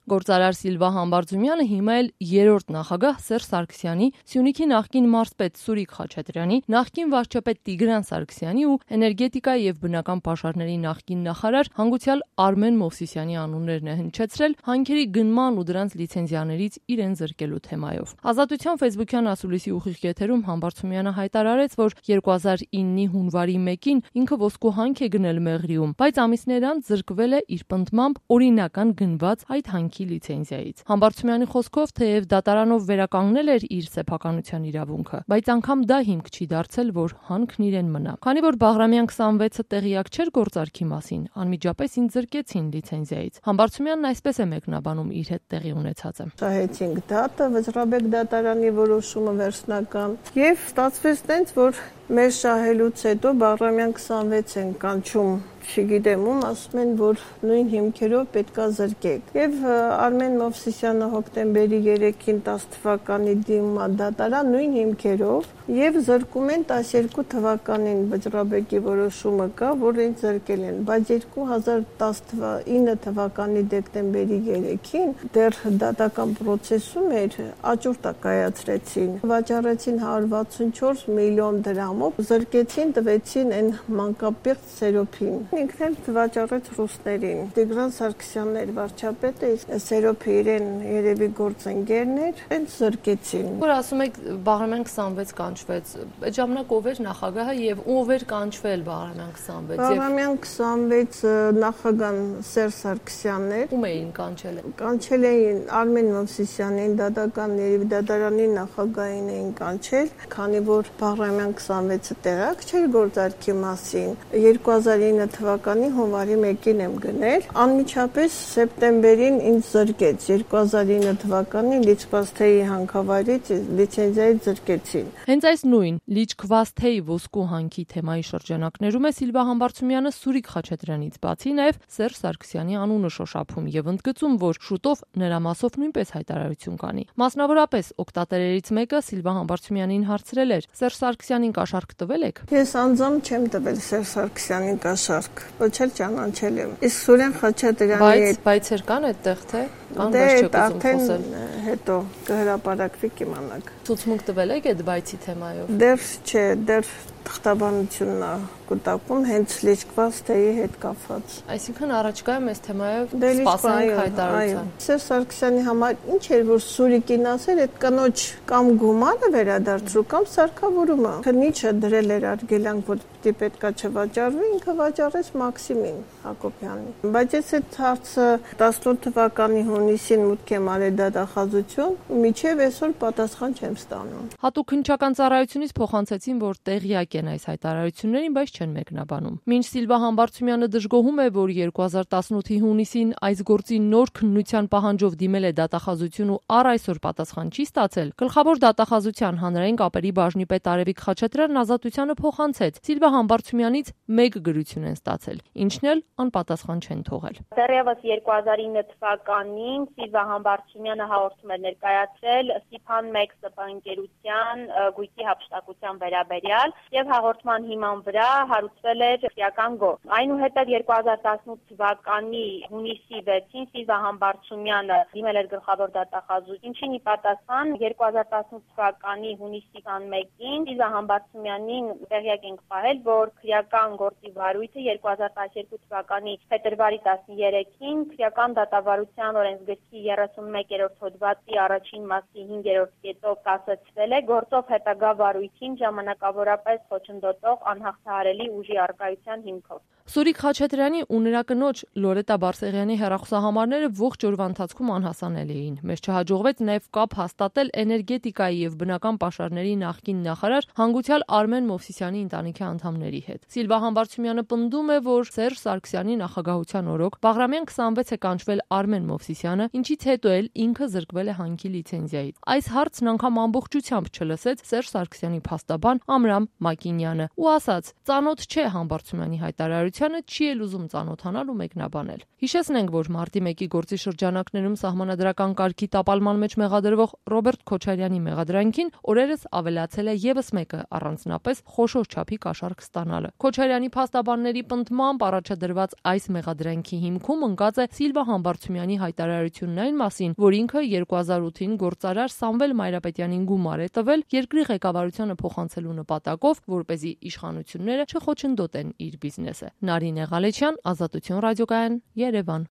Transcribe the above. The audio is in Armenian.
Գործարար Սիլվա Համբարձումյանը հիմա էլ երրորդ նախագահ Սերժ Սարգսյանի, Սյունիքի նախկին մարզպետ Սուրիկ Խաչատրյանի, նախկին վարչապետ Տիգրան Սարգսյանի ու էներգետիկայի եւ բնական պաշարների նախկին նախարար հանգուցյալ Արմեն Մովսիսյանի անուններն է հնչեցրել հանքերի գնման ու դրանց լիցենզիաներից իրեն զրկելու թեմայով։ Ազատության ֆեյսբուքյան ասուլիսի ուղիղ եթերում Համբարձումյանը հայտարարեց, որ 2009-ի հունվարի 1-ին ինքը ոսկու հանք է գնել Մեղրիում, բայց ամիսներ անց զրկվել է իր պնդմամբ օրինական գնված այդ հանքի լիցենզիայից։ Համբարձումյանի խոսքով, թեև դատարանով վերականգնել էր իր սեփականության իրավունքը, բայց անգամ դա հիմք չի դարձել, որ հանքն իրեն մնա։ Քանի որ Բաղրամյան 26-ը տեղյակ չէր գործարքի մասին, անմիջապես ինձ զրկեցին լիցենզիայից։ Համբարձումյանն այսպես է մեկնաբանում իր հետ տեղի ունեցածը։ Շահեցինք դատը, Վճռաբեկ դատարանի որոշումը վերջնական, եւ ստացվեց տենց, որ մեր շահելուց հետո Բաղրամյան 26 են կանչում, չգիտեմ ում, ասում են, որ նույն հիմքերով պետքա զրկեք։ Եվ Արմեն Մովսիսյանը հոկտեմբերի 3-ին 10 թվականի դիմումա դատարան նույն հիմքերով եւ զրկում են 12 թվականին Վճռաբեկի որոշումը կա, որ ինձ զրկել են, բայց 2019 թվականի դեկտեմբերի 3-ին դեռ դատական process-ում էր, աճուրդ կայացրեցին, վաճառեցին 164 միլիոն դրամով, զրկեցին, տվեցին այն մանկապեղծ Սերոփին։ Ինքն էլ վաճառեց ռուսներին։ Տիգրան Սարգսյանն էր վարչապետը, Սերոփը իրեն երևի գործընկերն էր, այնց զրկեցին։ Որ ասում եք Բաղրամյան 26 կանչվեց, այդ ժամանակ ով էր նախագահը եւ ով էր կանչվել Բաղրամյան 26։ Բաղրամյան 26 նախագահան Սերժ Սարգսյանն էր։ Ում էին կանչել։ Կանչել էին Արմեն Մովսիսյանին, դատարանի նախագահին էին կանչել, քանի որ Բաղրամյան 26-ը տեղակ չէր գործարքի մասին։ 2009 թվականի հունվարի 1-ին եմ գնել, անմիջապես սեպտեմբերին ինձ զրկեց, 2009 թվականի Լիչքվասթեի հանքավայրից լիցենզիայից զրկեցին։ Հենց այս նույն Լիչքվասթեի ոսկու հանքի թեմայի շրջանակներում է Սիլվա Համբարձումյանը Սուրիկ Խաչատրյանից բացի նաև Սերժ Սարգսյանի անունը շոշափում եւ ընդգծում, որ շուտով նրա մասով նույնպես հայտարարություն կանի։ Մասնավորապես օգտատերերից մեկը Սիլվա Համբարձումյանին հարցրել էր. Սերժ Սարգսյանին կաշառք տվել եք։ Ես անձամբ չեմ տվել Սերժ Սարգսյանին կաշառք, ոչ էլ ճանաչել եմ։ Իսկ Սուրեն Խաչատրյանի հետ բայցեր կան այդտեղ թե արդեն հետո կհրապարակվի կիմանաք։ Ցուցմունք տվել եք այդ բայցի թեմայով։ Դեռ չէ, դեռ թղթաբանությունն է կուտակում հենց Լիչքվասթեի հետ կապված։ Այսինքն առաջկայում այս թեմայով սպասենք հայտարարության։ Սերժ Սարգսյանի համար ինչ էր որ Սուրիկին ասել, այդ կնոջ կամ գումարը վերադարձրու կամ սարքավորումը։ Քնիչը դրել էր արգելանք, որ պետքա չվաճառվի, ինքը վաճառեց Մաքսիմին Հակոբյանին։ Բայց ես այդ հարցը 18 թվականի հունիսին մուտք եմ արել դատախազություն, մինչև այսօր պատասխան չեմ ստանում։ Հատուկ քննչական ծառայությունից փոխանցեցին, որ տեղյակ են այս հայտարարություններին, բայց չեն մեկնաբանում։ Մինչ Սիլվա Համբարձումյանը դժգոհում է, որ 2018-ի հունիսին այս գործի նոր քննության պահանջով դիմել է դատախազություն ու առ այսօր պատասխան չի ստացել, գլխավոր դատախազության հանրային կապերի բաժնի պետ Արևիկ Խաչատրյանն Ազատությանը փոխանցեց։ Սիլվա Համբարձումյանից մեկ գրություն են ստացել, ինչն էլ անպատասխան չեն թողել։ Դեռևս 2009 թվականին Սիլվա Համբարձումյանը հաղորդում էր ներկայացրել Սիփան 1 սպանկերության գույքի հափշտակության վերաբերյալ եւ հաղորդման հիման վրա հարուցվել էր քրեական գործ։ Այնուհետև 2018 թվականի հունիսի 6-ին Սիլվա Համբարձումյանը դիմել էր գլխավոր դատախազություն, ինչին ի պատասխան 2018 թվականի հունիսի 21-ին Սիլվա Համբարձումյանին տեղյակ ենք պահել, որ քրեական գործի վարույթը 2012 թվականի փետրվարի 13-ին քրեական դատավարության օրենսգրքի 31-րդ հոդվածի առաջին մասի 5-րդ կետով կասեցվել է գործով հետագա վարույթին ժամանակավորապես խոչընդոտող անհաղթահարելի ուժի առկայության հիմքով։ Սուրիկ Խաչատրյանի ու նրա կնոջ Լորետա Բարսեղյանի հեռախոսահամարները ողջ օրվա ընթացքում անհասանելի էին։ Մեզ չհաջողվեց նաև կապ հաստատել էներգետիկայի եւ բնական պաշարների նախկին նախարար հանգուցյալ Արմեն Մովսիսյանի ընտանիքի անդամների հետ։ Սիլվա Համբարձումյանը պնդում է, որ Սերժ Սարգսյանի նախագահության օրոք Բաղրամյան 26 է կանչվել Արմեն Մովսիսյանը, ինչից հետո էլ ինքը զրկվել է հանքի լիցենզիայից։ Այս հարցն անգամ ամբողջությամբ չլսեց Սերժ Սարգսյանի փաստաբան Ամրամ Մակինյանը ու ասաց. «Ծանոթ չէ Համբարձումյանի հայտարարությունը իրականությանը չի էլ ուզում ծանոթանալ ու մեկնաբանել։ Հիշեցնենք, որ մարտի 1-ի գործի շրջանակներում սահմանադրական կարգի տապալման մեջ մեղադրվող Ռոբերտ Քոչարյանի մեղադրանքին օրերս ավելացել է եւս մեկը, առանձնապես խոշոր չափի կաշառք ստանալը։ Քոչարյանի փաստաբանների պնդմամբ առաջադրված այս մեղադրանքի հիմքում ընկած է Սիլվա Համբարձումյանի հայտարարությունն այն մասին, որ ինքը 2008-ին գործարար Սամվել Մայրապետյանին գումար է տվել երկրի ղեկավարությանը փոխանցելու նպատակով, որպեսզի իշխանությունները չխոչընդոտեն իր բիզնեսը։ Նարինե Ղալեչյան, Ազատություն ռադիոկայան, Երևան։